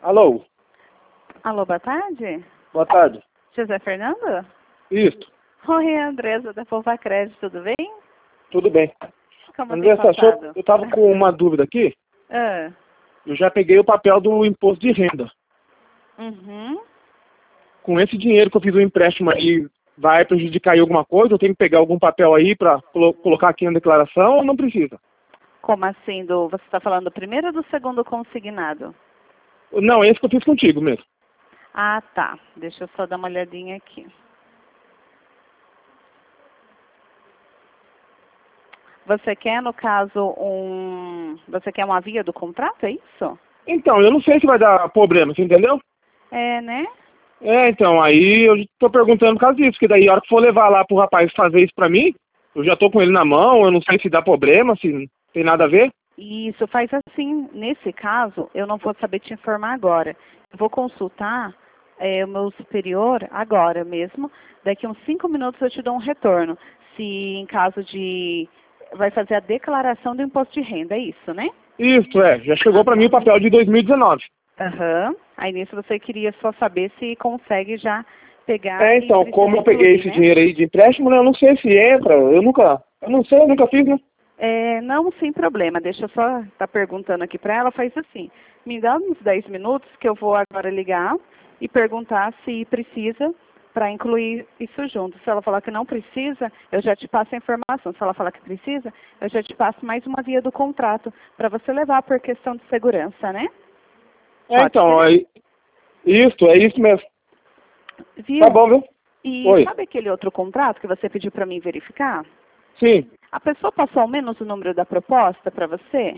Alô? Alô, boa tarde. Boa tarde. José Fernando? Isso. Oi, Andresa da Poupa Crédito, tudo bem? Tudo bem. Como André, tem passado? eu estava com uma dúvida aqui. Ah, Eu já peguei o papel do imposto de renda. uhum. Com esse dinheiro que eu fiz o empréstimo aí, vai prejudicar aí alguma coisa? Eu tenho que pegar algum papel aí para colocar aqui na declaração ou não precisa? Como assim? Você está falando do primeiro ou do segundo consignado? Não, esse que eu fiz contigo mesmo. Ah, tá. Deixa eu só dar uma olhadinha aqui. Você quer, no caso, Você quer uma via do contrato, é isso? Então, eu não sei se vai dar problema, você entendeu? É, né? Então, aí eu tô perguntando por causa disso, que daí a hora que for levar lá pro rapaz fazer isso pra mim, eu já tô com ele na mão, eu não sei se dá problema, se não tem nada a ver. Isso, faz assim. Nesse caso, eu não vou saber te informar agora. Eu vou consultar o meu superior agora mesmo. Daqui uns 5 minutos eu te dou um retorno. Se em caso de... Vai fazer a declaração do imposto de renda, é isso, né? Isso, já chegou pra mim o papel de 2019. Aham. Aí nisso você queria só saber se consegue já pegar e Então, como precisa eu peguei incluir, esse né? dinheiro aí de empréstimo, né, eu não sei se entra, eu não sei, eu nunca fiz, né? Não, sem problema. Deixa eu só estar perguntando aqui para ela. Faz assim, me dá uns 10 minutos que eu vou agora ligar e perguntar se precisa para incluir isso junto. Se ela falar que não precisa, eu já te passo a informação. Se ela falar que precisa, eu já te passo mais uma via do contrato para você levar por questão de segurança, né? Pode Então, ser? aí, é isso mesmo. Tá Viu? bom, viu? E Oi. sabe aquele outro contrato que você pediu para mim verificar? Sim. A pessoa passou ao menos o número da proposta para você?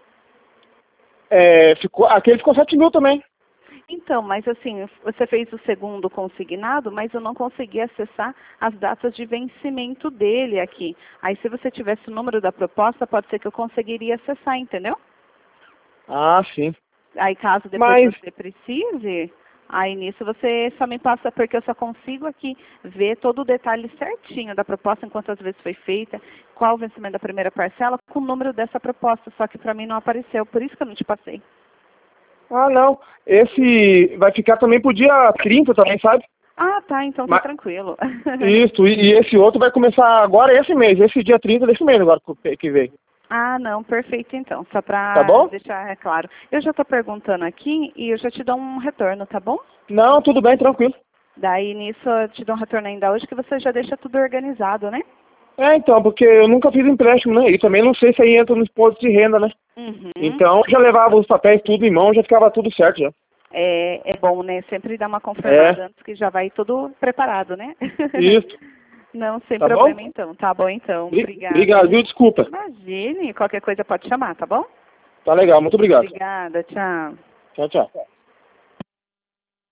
Aquele ficou 7 mil também. Então, mas assim, você fez o segundo consignado, mas eu não consegui acessar as datas de vencimento dele aqui. Aí, se você tivesse o número da proposta, pode ser que eu conseguiria acessar, entendeu? Ah, sim. Aí, caso depois Mas, você precise, aí nisso você só me passa, porque eu só consigo aqui ver todo o detalhe certinho da proposta, em quantas vezes foi feita, qual o vencimento da primeira parcela, com o número dessa proposta, só que para mim não apareceu, por isso que eu não te passei. não. Esse vai ficar também pro dia 30 também, sabe? Ah, tá, então tá Mas, tranquilo. isso, e esse outro vai começar agora esse mês, esse dia 30 desse mês agora que vem. Ah, não, perfeito então, só Tá para bom? deixar claro. Eu já estou perguntando aqui e eu já te dou um retorno, tá bom? Não, tudo bem, tranquilo. Daí nisso eu te dou um retorno ainda hoje que você já deixa tudo organizado, né? Então, porque eu nunca fiz empréstimo, né? E também não sei se aí entra no imposto de renda, né? Uhum. Então, eu já levava os papéis tudo em mão, já ficava tudo certo já. É bom, né? Sempre dar uma É, confirmada antes que já vai tudo preparado, né? isso. Não, sem Tá bom? problema então. Tá bom então. Obrigada, Obrigado, viu? hein? Desculpa. Imagine, qualquer coisa pode chamar, tá bom? Tá legal, muito obrigado. Obrigada, tchau. Tchau, tchau.